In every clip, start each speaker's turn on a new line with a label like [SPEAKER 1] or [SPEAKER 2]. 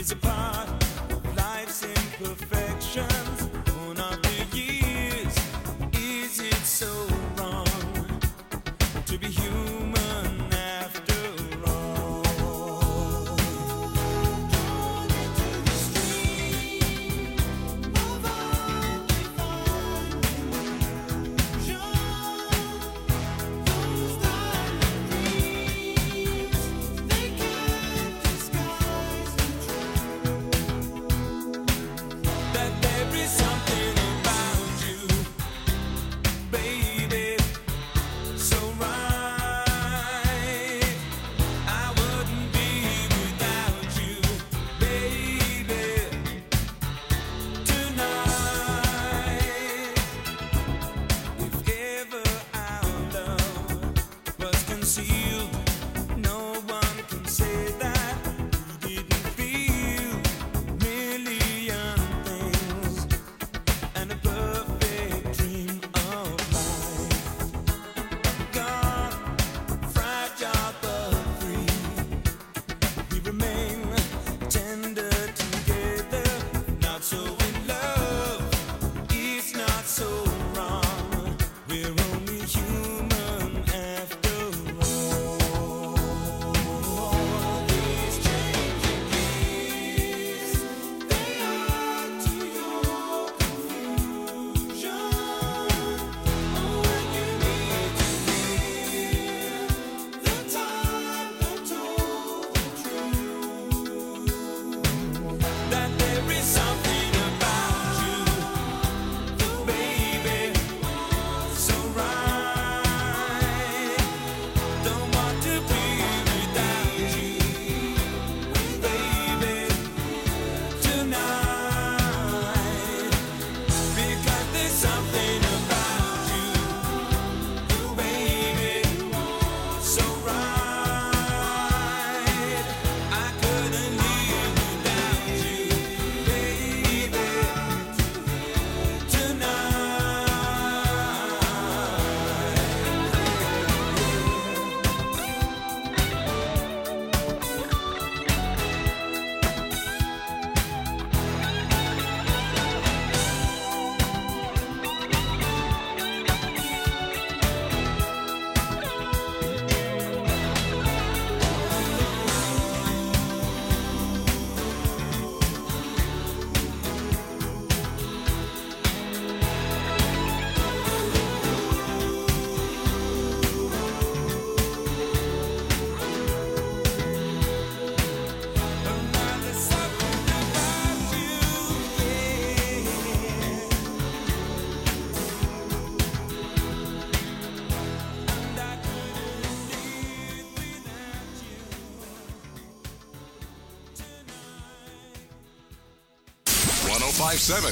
[SPEAKER 1] 1057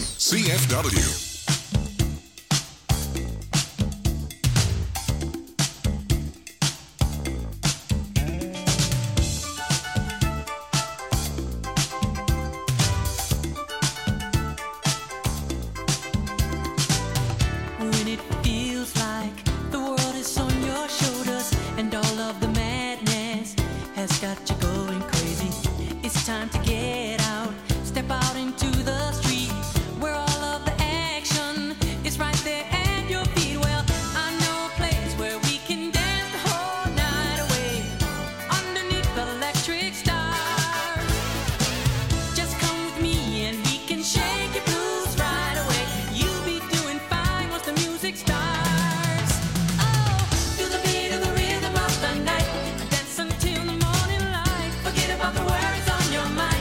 [SPEAKER 1] CFW.
[SPEAKER 2] Your mind.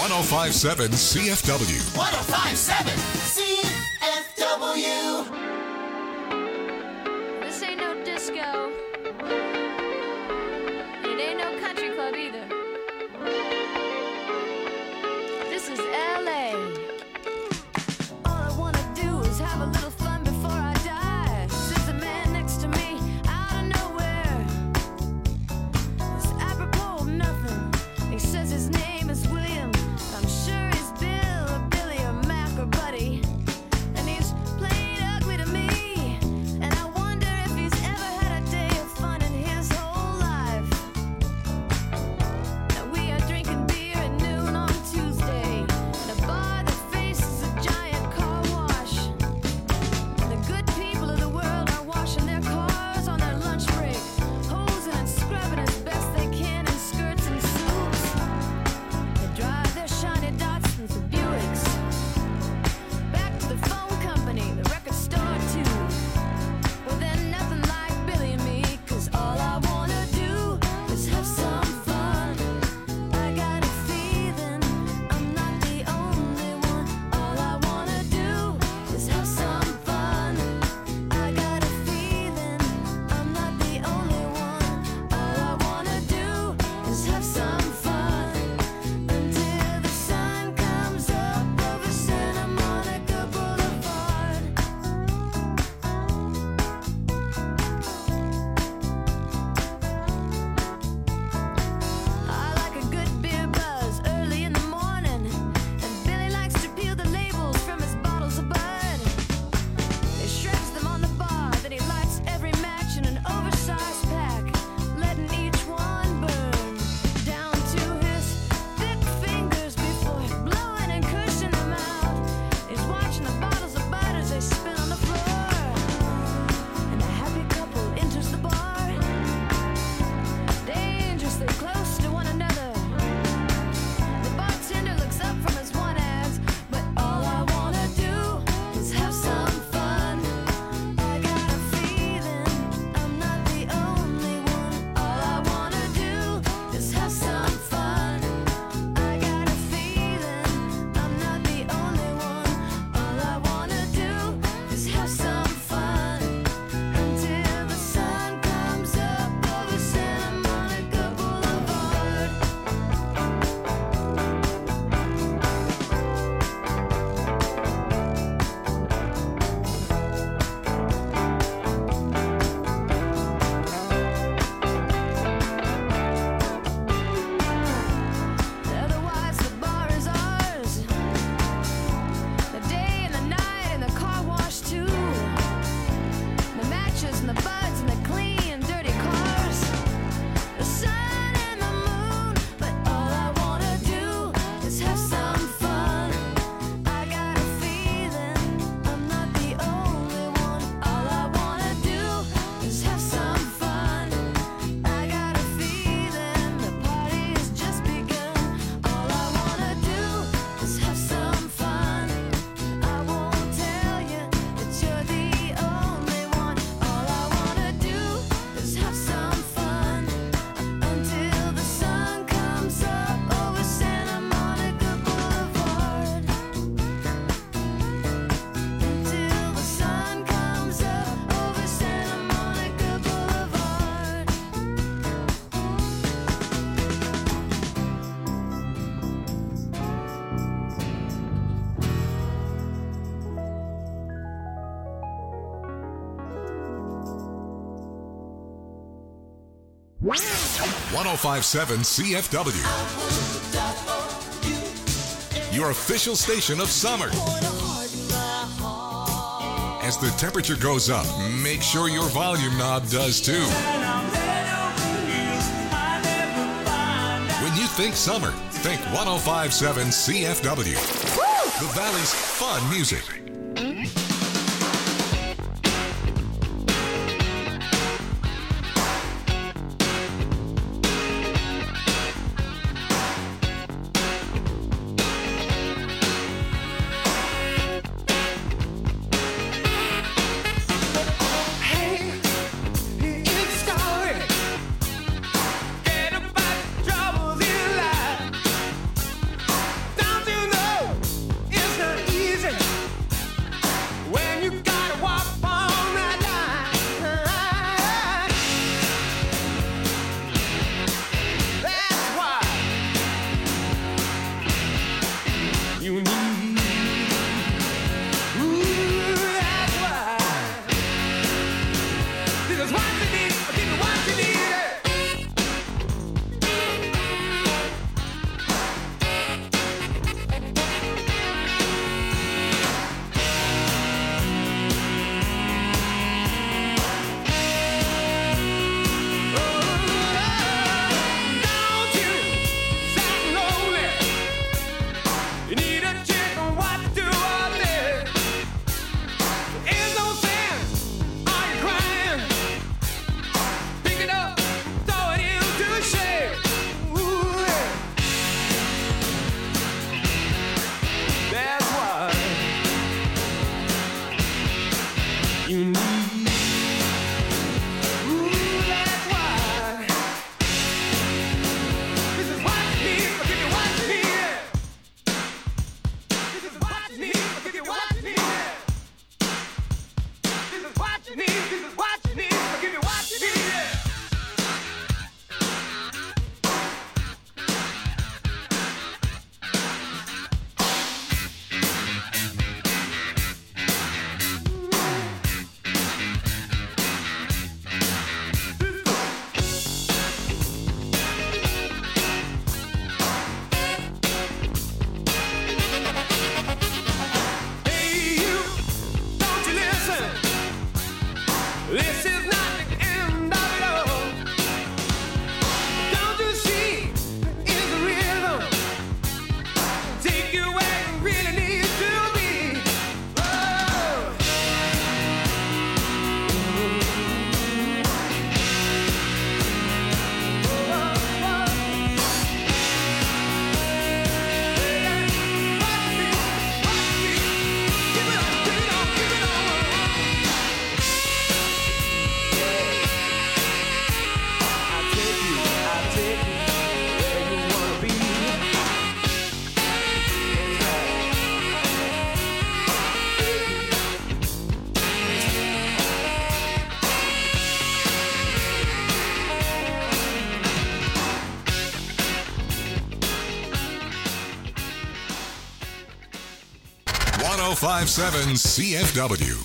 [SPEAKER 1] 1057 CFW.
[SPEAKER 2] 1057 CFW.
[SPEAKER 3] This ain't no disco. It ain't no country club either. This is LA. All I wanna do is have a little fun before I die. Sits a man next to me out of nowhere. It's apropos of nothing. He says his name is William. I'm sure he's Bill or Billy or Mac or Buddy. And he's played ugly to me. And I wonder if he's ever had a day of fun in his whole life. Now we are drinking beer at noon on Tuesday in a bar that faces a giant car wash. And the good people of the world are washing their cars on their lunch break, hosing and scrubbing as best they can in skirts and suits. They drive their shiny Datsuns or Buicks back to the phone company, the record store too. Well, then nothing like Billy and me, 'cause all I wanna do is have some fun. I got a feeling I'm not the only one. All I wanna do is have some fun. I got a feeling I'm not the only one. All I wanna do is have some fun until the sun comes up over Santa Monica Boulevard. I like a good beer buzz early in the morning, and Billy likes to peel the labels from his bottles of Bud. He shreds them on the bar, then he lights every match in an oversized pack, letting each one burn down to his thick fingers before blowing and cushing them out. He's watching the bottles of Bud as they spin on the floor, and a happy couple enters the bar, dangerously close to one another. The bartender looks up from his one ads, but all I wanna do is have some fun. I got a feeling I'm not the only one. All I wanna do is have some fun. I got a feeling I'm not the only one. All I wanna do is have some fun until the sun comes up over Santa Monica Boulevard. Otherwise, the bar is ours. The day and the night and the car wash too. The matches and the buds and the clean, dirty cars. The sun and the moon, but all I wanna do is have some fun. I got a feeling I'm not the only one. All I wanna do is have some fun. I got a feeling the party has just begun. All I wanna do is have some fun. I won't tell you that you're the only one. All I wanna do is have some fun until the sun comes up over Santa Monica Boulevard. Until the sun comes up over Santa Monica Boulevard.
[SPEAKER 1] One 1057 CFW. Your official station of summer. As the temperature goes up, make sure your volume knob does too. When you think summer, think 1057 CFW. The Valley's fun music.
[SPEAKER 4] Get about troubles in life.
[SPEAKER 1] 1057 CFW.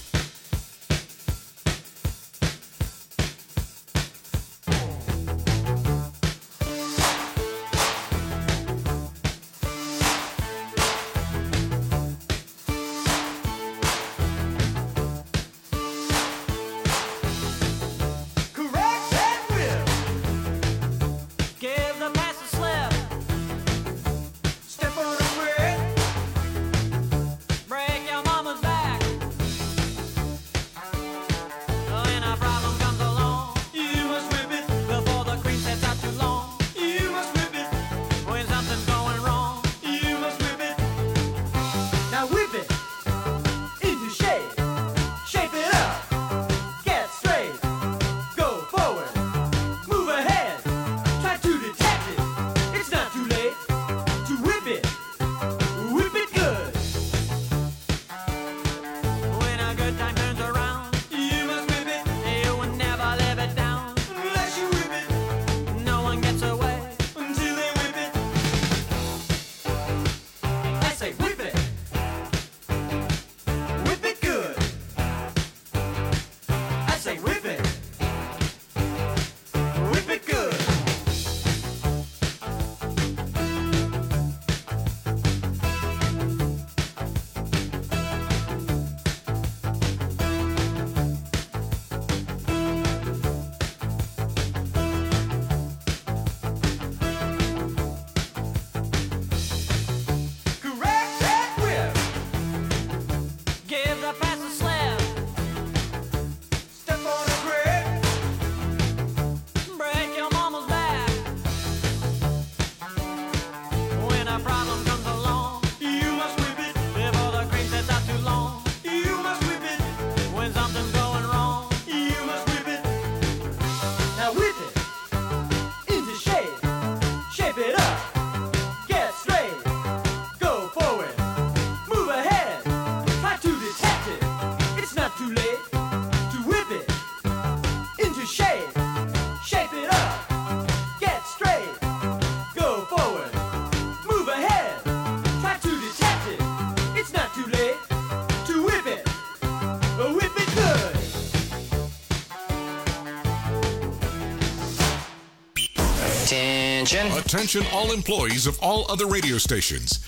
[SPEAKER 1] Attention all employees of all other radio stations.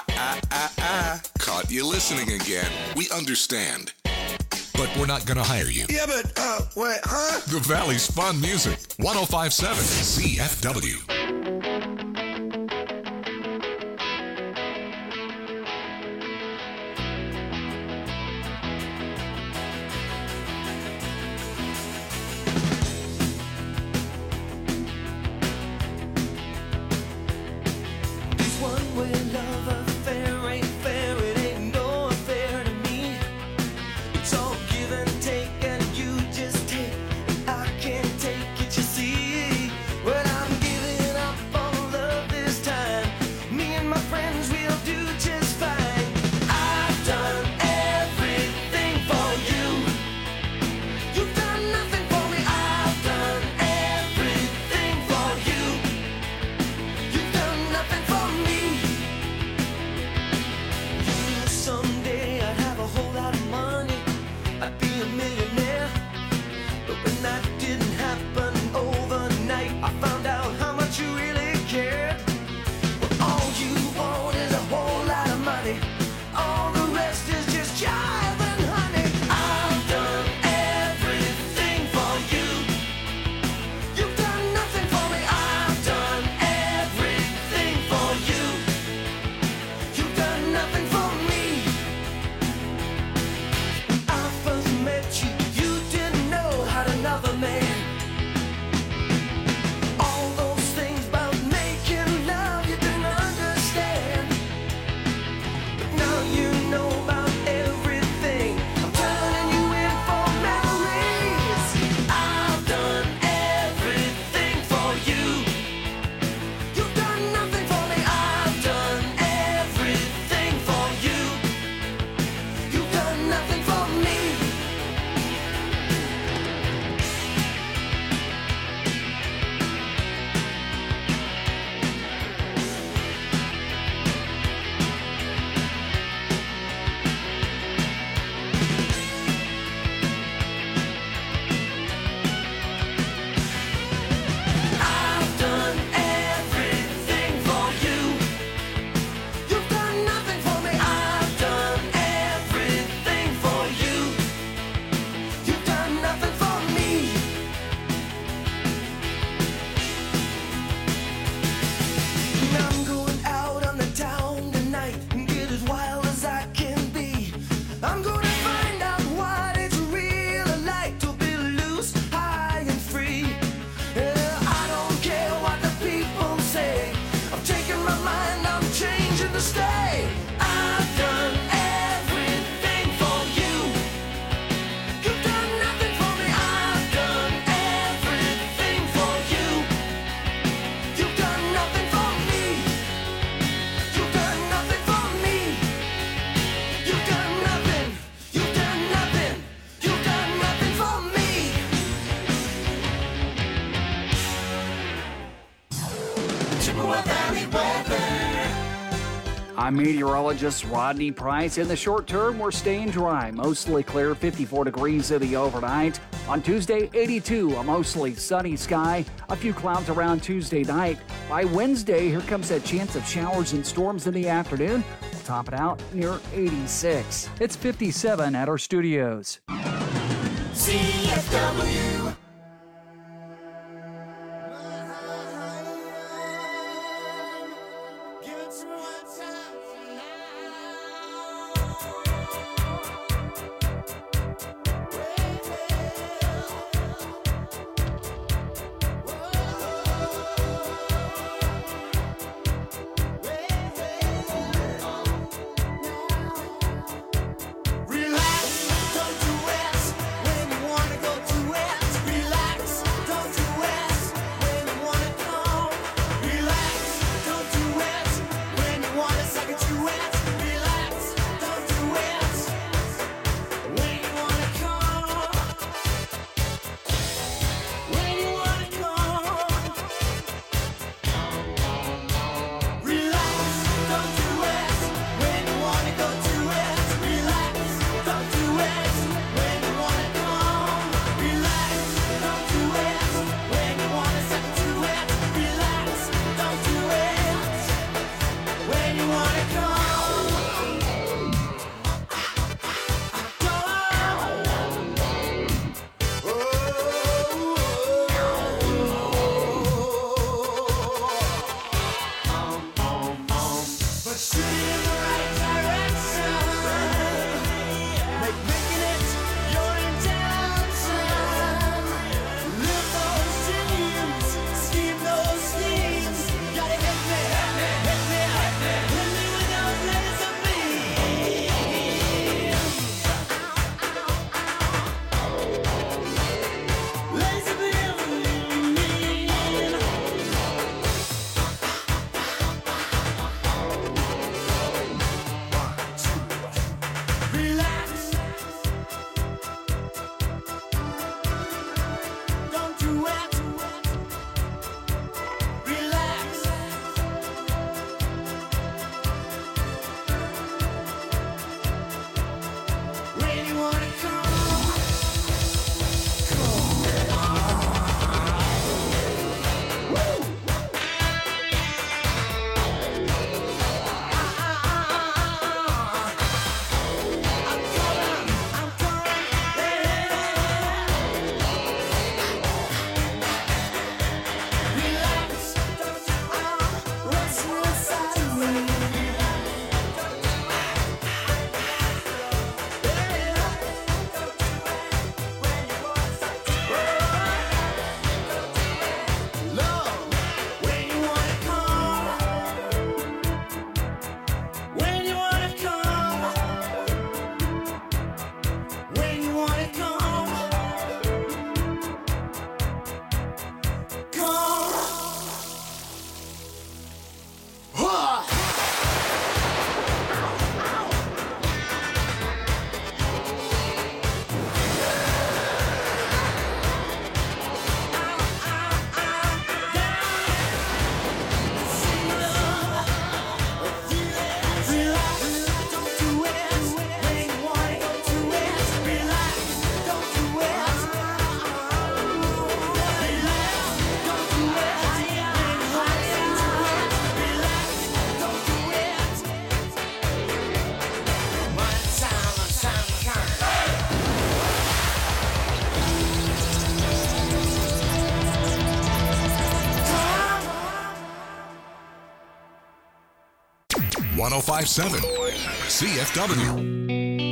[SPEAKER 1] Caught you listening again. We understand. But we're not going to hire you.
[SPEAKER 2] Yeah, but, what, huh?
[SPEAKER 1] The Valley's fun music. 1057 CFW.
[SPEAKER 2] Take it, you see. Well, I'm giving
[SPEAKER 4] Chippewa Valley weather.
[SPEAKER 5] I'm meteorologist Rodney Price. In the short term, we're staying dry. Mostly clear, 54 degrees in the overnight. On Tuesday, 82, a mostly sunny sky. A few clouds around Tuesday night. By Wednesday, here comes that chance of showers and storms in the afternoon. We'll top it out near 86. It's 57 at our studios.
[SPEAKER 4] CFW.
[SPEAKER 1] .1057 CFW.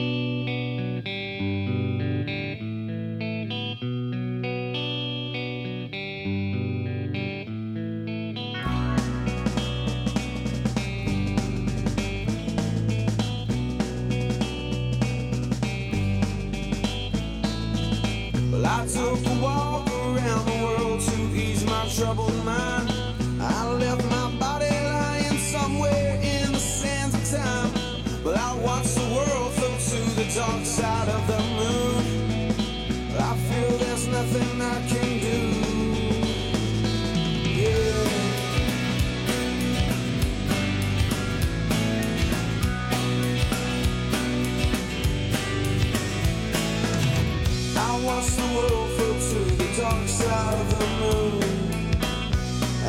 [SPEAKER 6] Well, I took a walk around the world to ease my troubled mind. I left my body lying somewhere in the sands of time. But I watched the world float to the dark side of the moon. I feel there's nothing I can do. Yeah.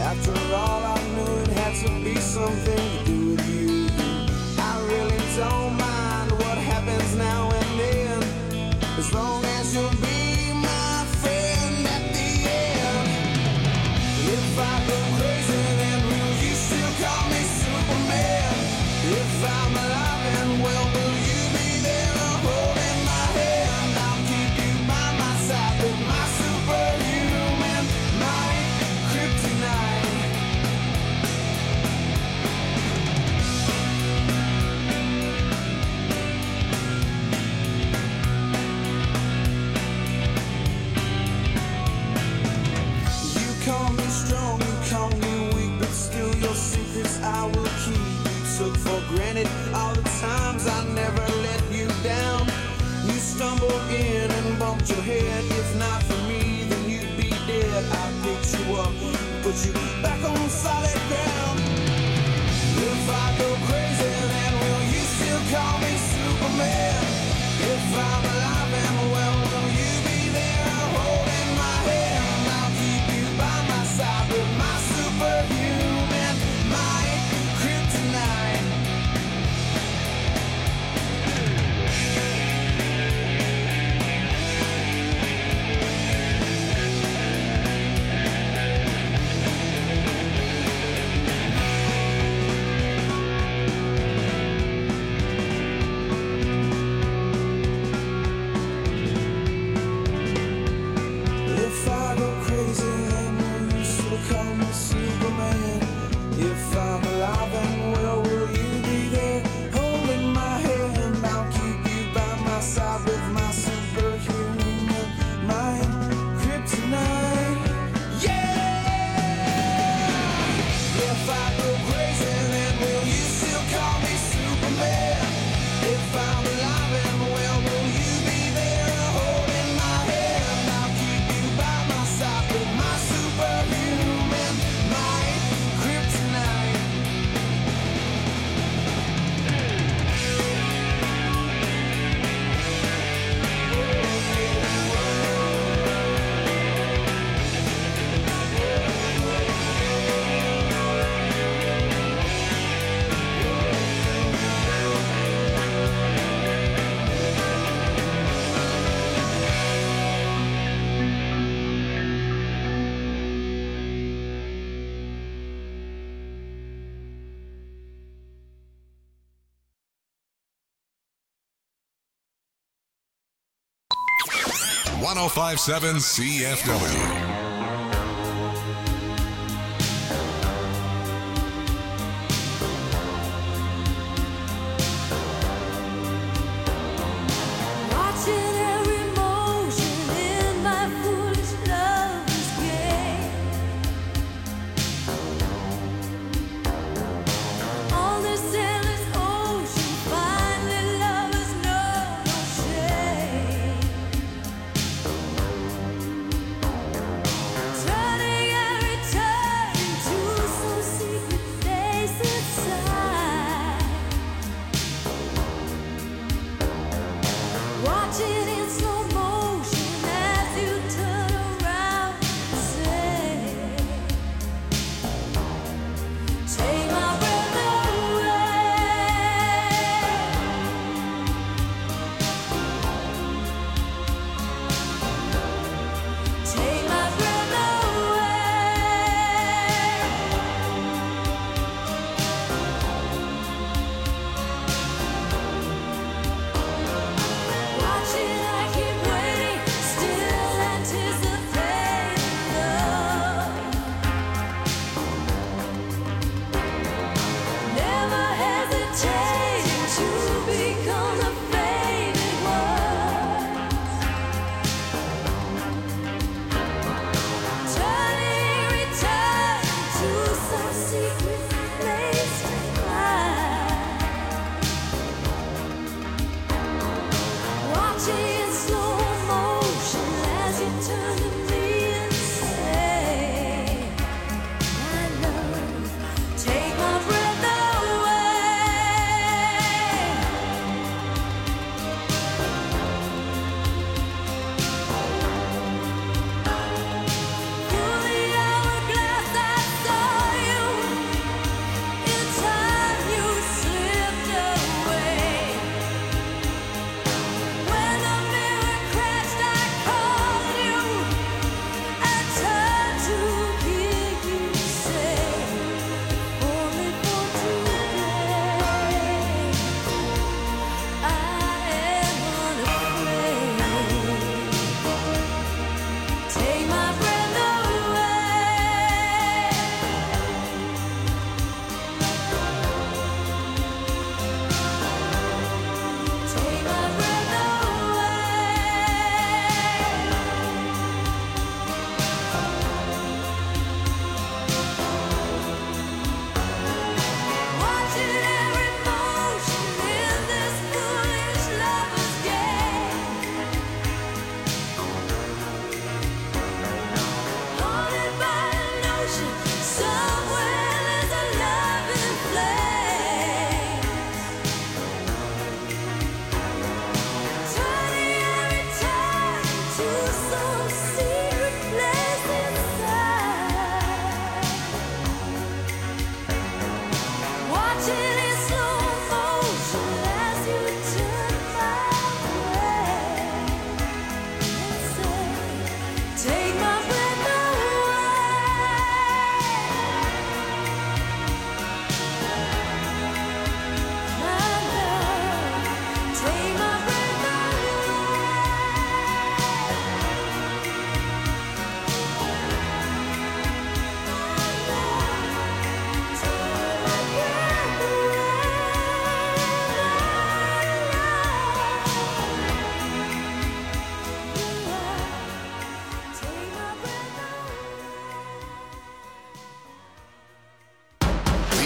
[SPEAKER 6] After all, I knew it had to be something to do with you. I really don't mind what happens now and then, as long as you'll be my friend at the end. If I go crazy, then will you still call me Superman? If I'm alive and well, will you be there holding my hand? I'll keep you by my side with my superhuman might, kryptonite. You call me strong, you call me weak, but still your secrets I will keep. Took for granted all the times I never let you down. You stumbled in and bumped your head. If not for me, then you'd be dead. I picked you up, put you back on solid ground. If I go crazy, then will you still call me Superman? If I'm alive and well, will you be there holding my hand? I'll keep you by my side with my superhuman might, kryptonite. If I go crazy, then will you still call me Superman? If I'm alive and well, will you be there holding my hand? I'll keep you by my side with my superhuman mind, kryptonite. Yeah! If I go crazy, then will you still call me Superman? If I'm alive and well, will you be there holding my hand? I'll keep you by my side with my superhuman might, kryptonite.
[SPEAKER 1] .1057 CFW.
[SPEAKER 3] Watching every motion in my foolish lover's game. On this endless ocean, finally lovers know no shame.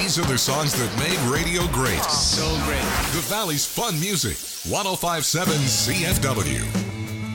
[SPEAKER 1] These are the songs that made radio great.
[SPEAKER 7] So great.
[SPEAKER 1] The Valley's fun music. 105.7 CFW.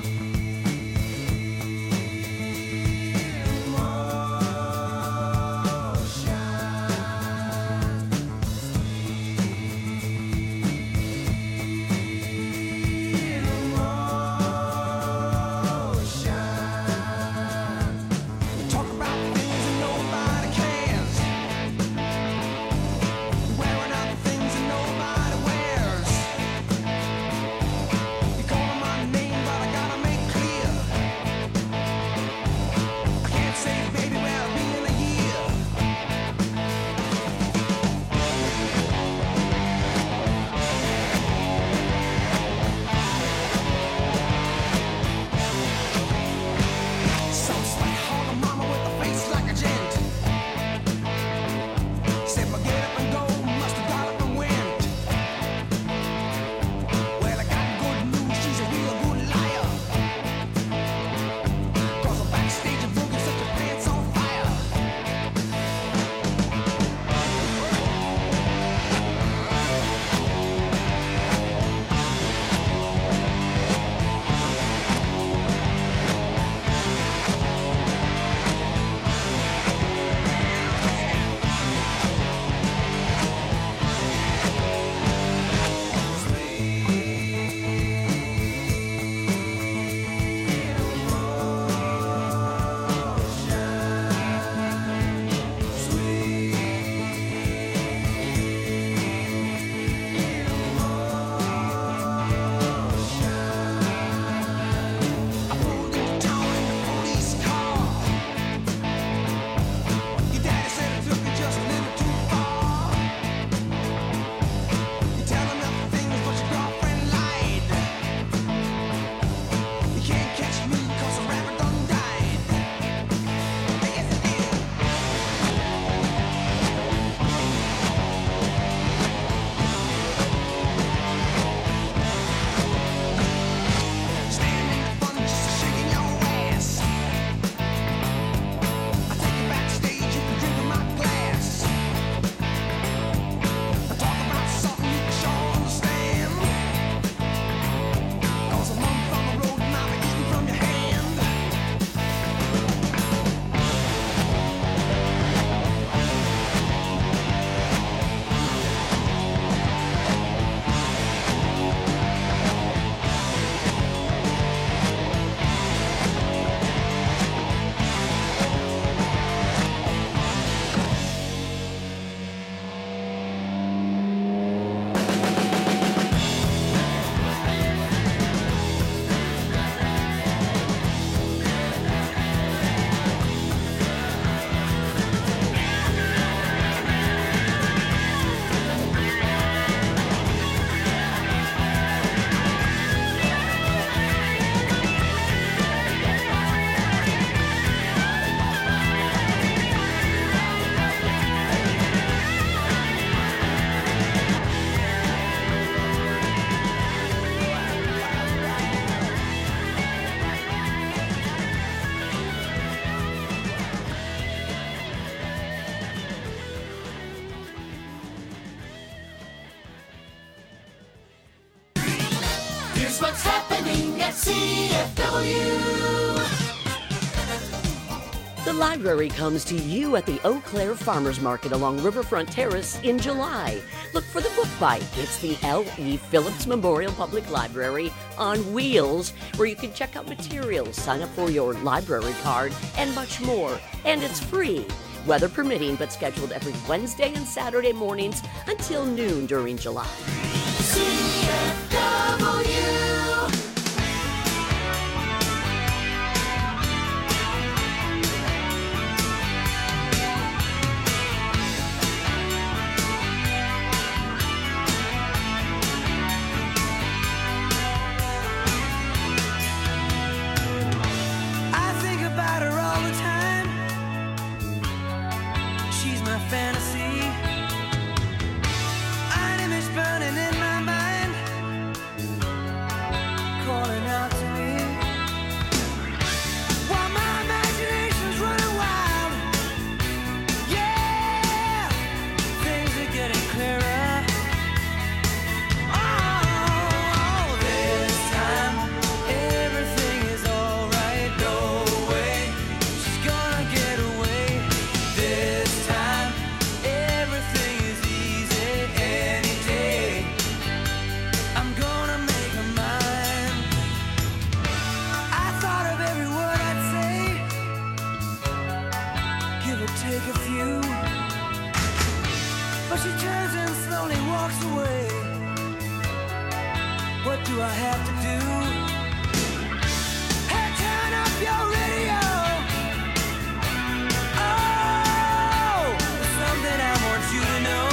[SPEAKER 4] Here's what's happening at CFW.
[SPEAKER 8] The library comes to you at the Eau Claire Farmers Market along Riverfront Terrace in July. Look for the Book Bite. It's the L.E. Phillips Memorial Public Library on wheels, where you can check out materials, sign up for your library card, and much more. And it's free, weather permitting, but scheduled every Wednesday and Saturday mornings until noon during July.
[SPEAKER 4] CFW.
[SPEAKER 6] Fantasy, an image burning in my mind, calling out to me. While my imagination's running wild, yeah, things take a few. But she turns and slowly walks away. What do I have to do? Hey, turn up your radio. Oh, there's something I want you to know.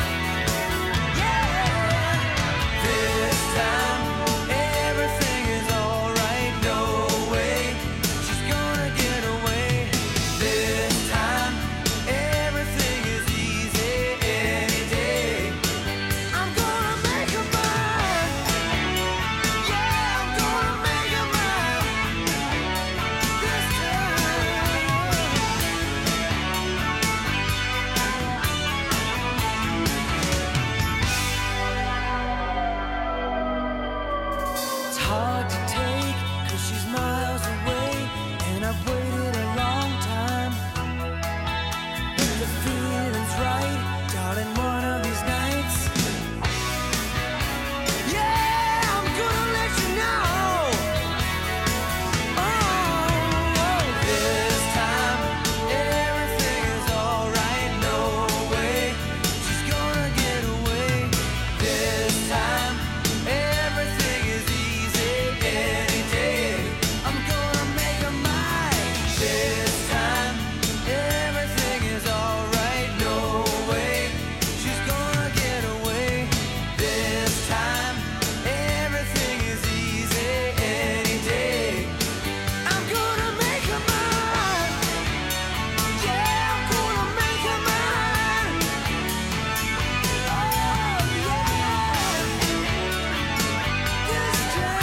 [SPEAKER 6] Yeah, this time everything is alright. No way she's gonna get away. This time everything is easy any day. I'm gonna make her mine. Yeah, I'm gonna make her mine. This It's hard to take, 'cause she's miles away, and I've waited a long time. But the feeling's right, darling, one of these nights. Yeah, I'm gonna let you know. Oh, this time everything is alright. No way she's gonna get away. This time everything is easy any day. I'm gonna make her mine. This time everything is alright. No way she's gonna get away. This time everything is easy any day. I'm gonna make her mine. Yeah, I'm gonna make her mine. Oh, yeah. This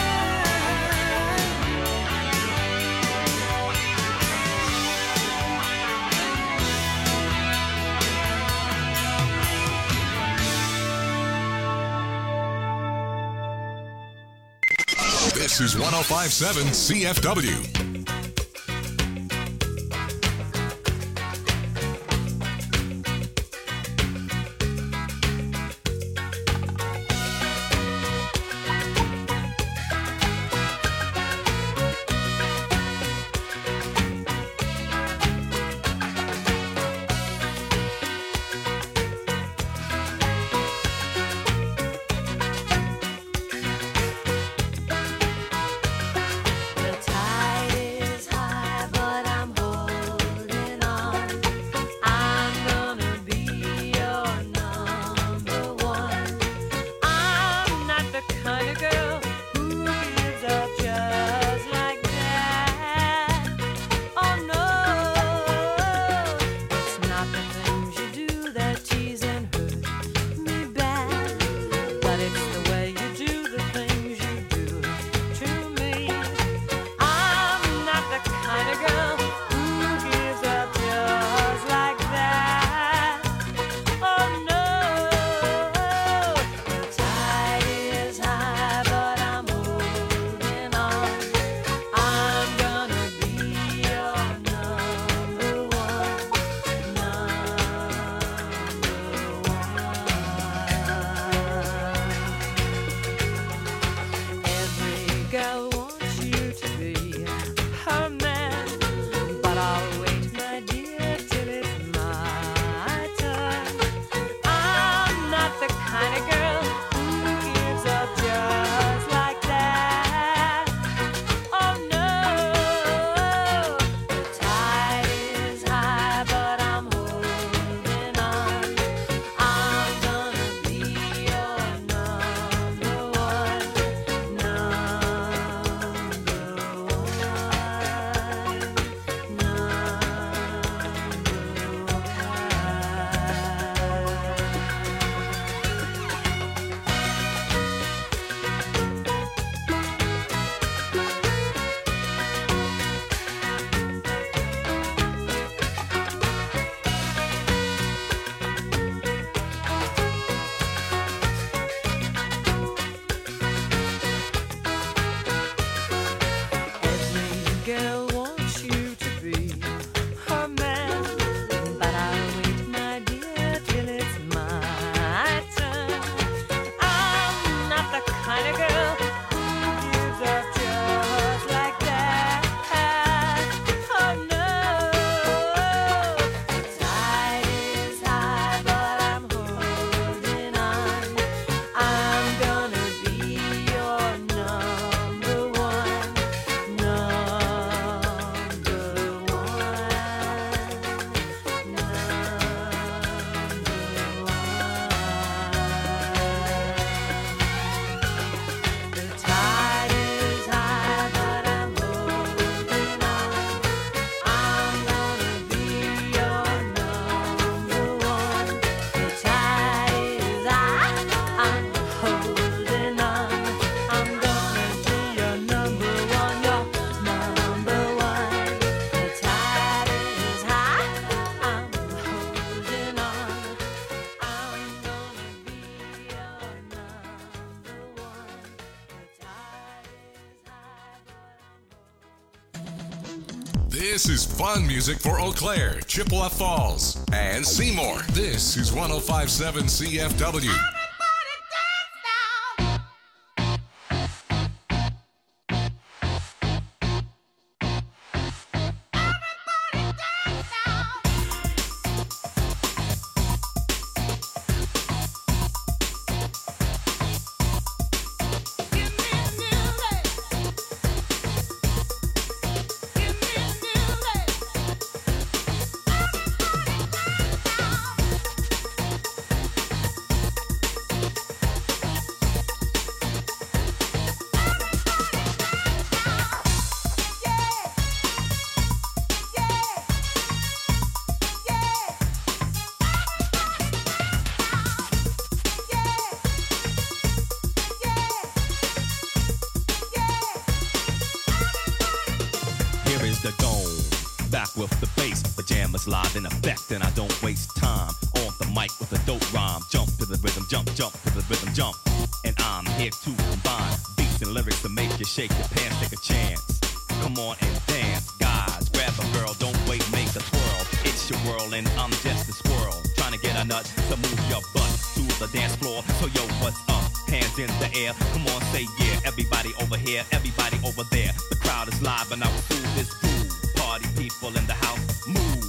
[SPEAKER 1] This is 1057 CFW.
[SPEAKER 3] The tide
[SPEAKER 1] This is fun music for Eau Claire, Chippewa Falls, and Seymour. This is 105.7 CFW.
[SPEAKER 7] Live in effect, and I don't waste time on the mic with a dope rhyme. Jump to the rhythm, jump to the rhythm, jump. And I'm here to combine beats and lyrics to make you shake your pants, take a chance. Come on and dance, guys. Grab a girl, don't wait, make a twirl. It's your world, and I'm just a squirrel trying to get a nut to move your butt to the dance floor. So yo, what's up? Hands in the air, come on, say yeah. Everybody over here, everybody over there. The crowd is live, and I will do this groove. Party people in the house, move.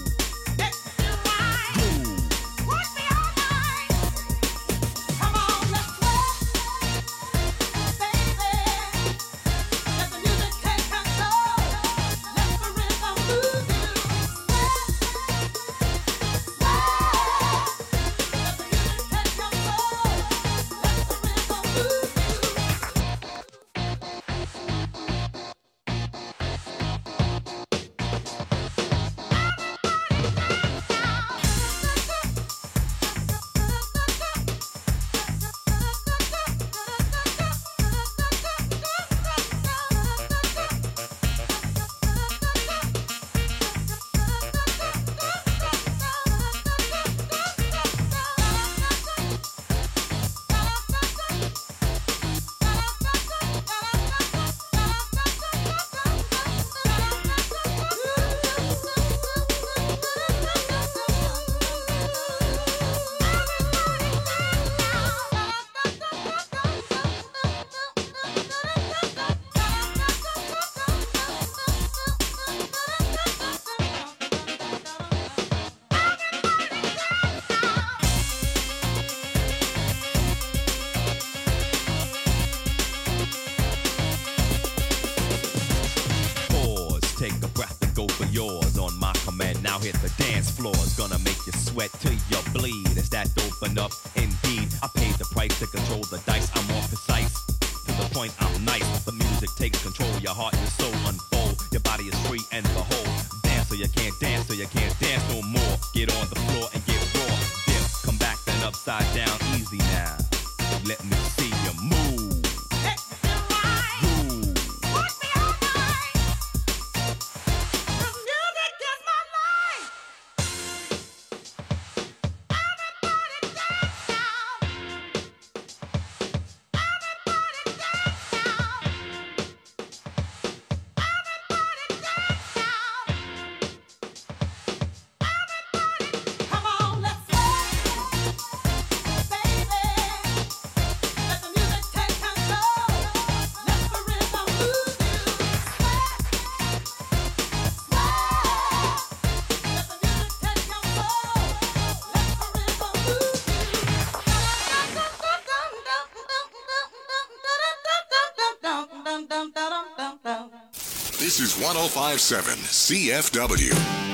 [SPEAKER 7] Now hit the dance floor, it's gonna make you sweat till you bleed. Is that open up? Indeed, I paid the price to control the dice. I'm more precise, to the point I'm nice. The music takes control, your heart and your soul unfold. Your body is free and behold. Dance so you can't dance, so you can't dance no more. Get on the floor and get raw. Dip, come back then upside down, easy now. Let me see you move.
[SPEAKER 1] This is 105.7 CFW.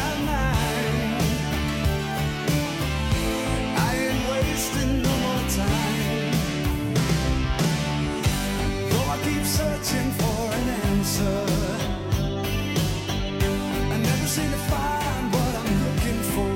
[SPEAKER 6] Time I keep searching for an answer. I never seem to find what I'm looking for.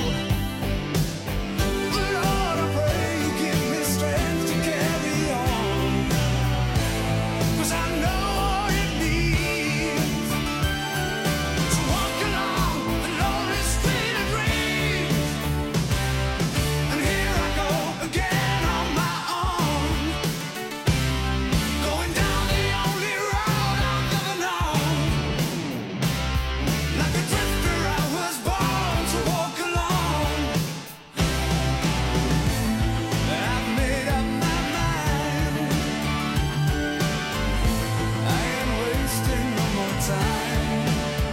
[SPEAKER 6] But Lord, I pray you give me strength to carry on. 'Cause I know what it means to walk along the lonely street of dreams. And here I go again on my own, going down the only road I've ever known. Like a drifter, I was born to walk alone. I've made up my mind. I ain't wasting no more time.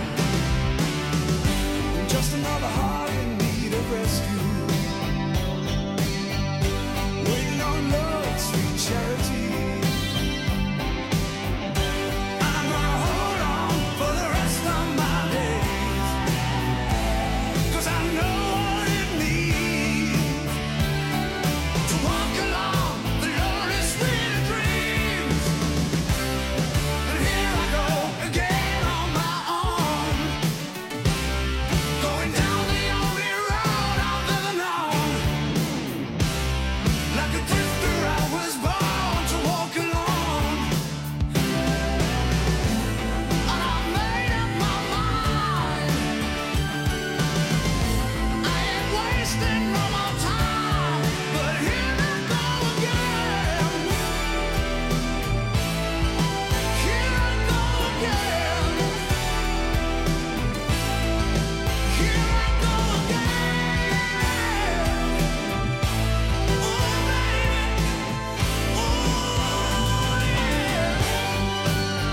[SPEAKER 6] Just another heart in need of rescue, waiting on love's sweet charity. I'm gonna hold on for the rest of my days, 'cause I know what it means to walk along the lonely street of dreams. And here I go again on my own, going down the only road I've ever known. Like a drifter, I was born to walk alone. And I made up my mind. I ain't wasting no more time. But here I go again. Here I go again. Here I go again. Oh, baby. Oh, yeah.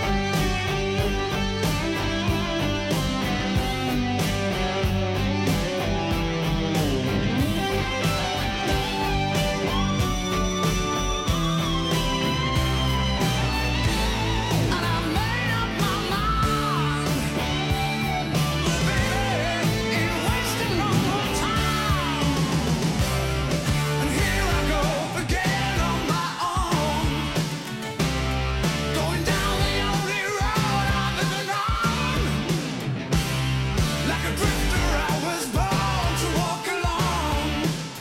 [SPEAKER 6] And I made up my mind. Oh, baby, ain't wasting no more time. And here I go again on my own, going down the only road I've ever known. Like a drifter, I was born to walk alone.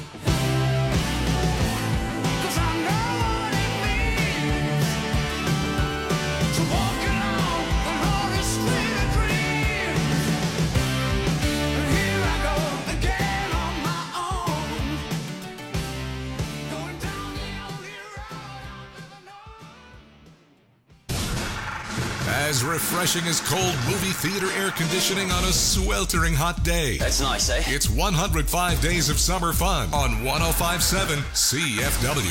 [SPEAKER 6] 'Cause I know what it means to walk along the lonely street of dreams. And here I go again on my own, going down the only road I've ever known.
[SPEAKER 1] As refreshing as cold movie theater air conditioning on a sweltering hot day.
[SPEAKER 9] That's nice, eh?
[SPEAKER 1] It's 105 days of summer fun on 105.7 CFW.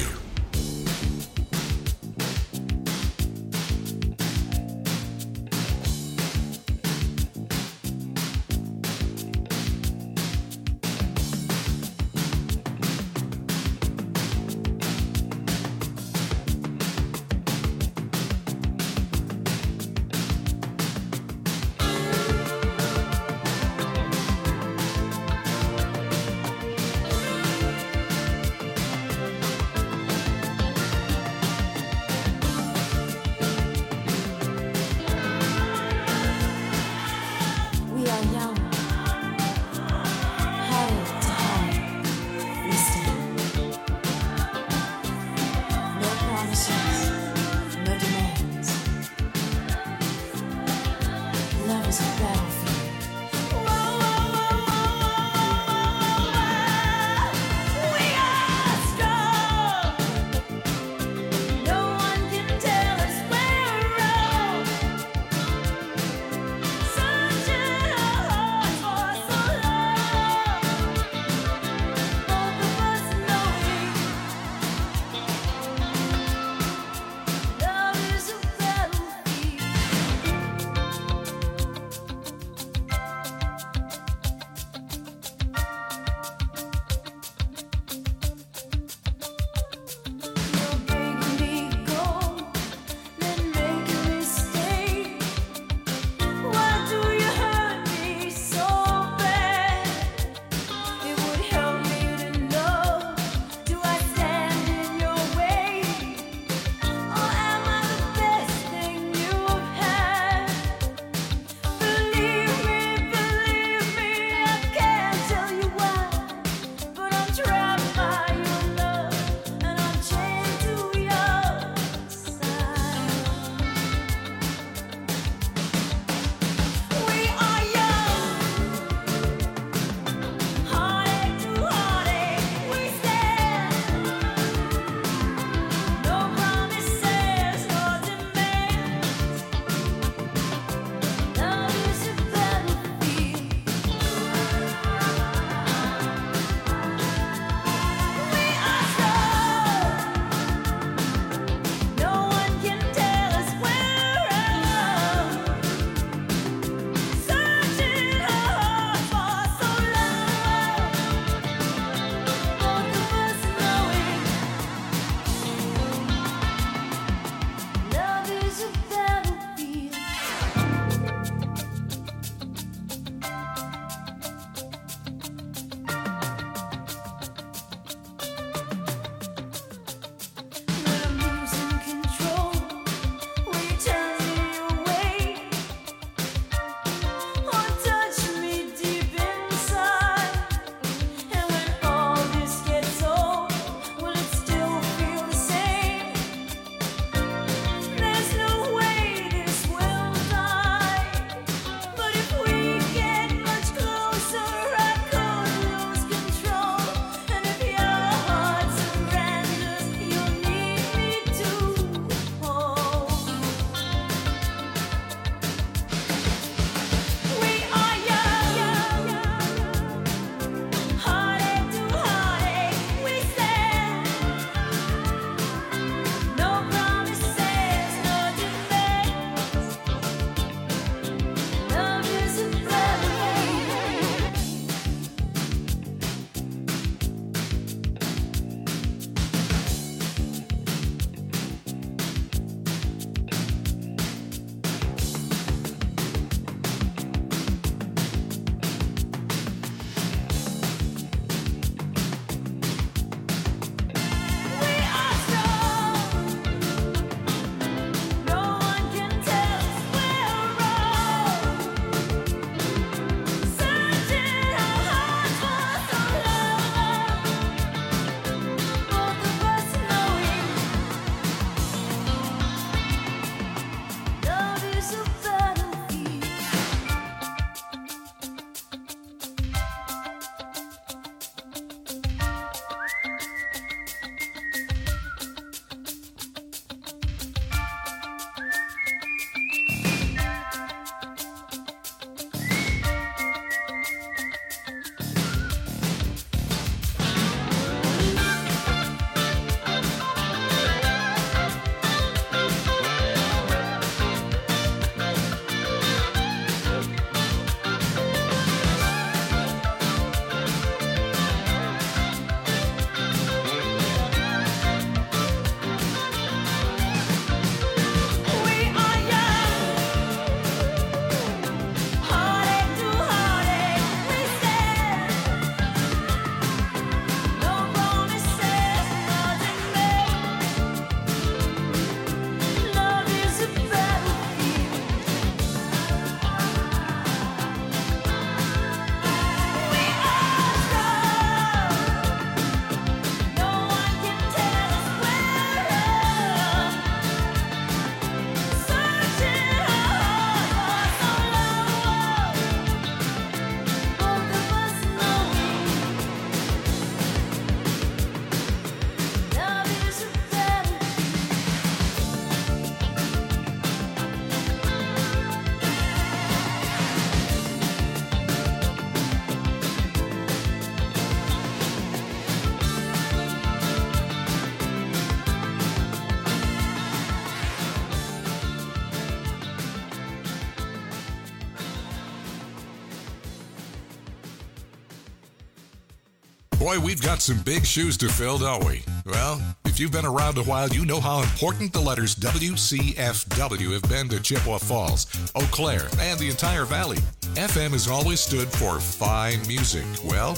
[SPEAKER 1] Boy, we've got some big shoes to fill, don't we? Well, if you've been around a while, you know how important the letters WCFW have been to Chippewa Falls, Eau Claire, and the entire valley. FM has always stood for fine music. Well,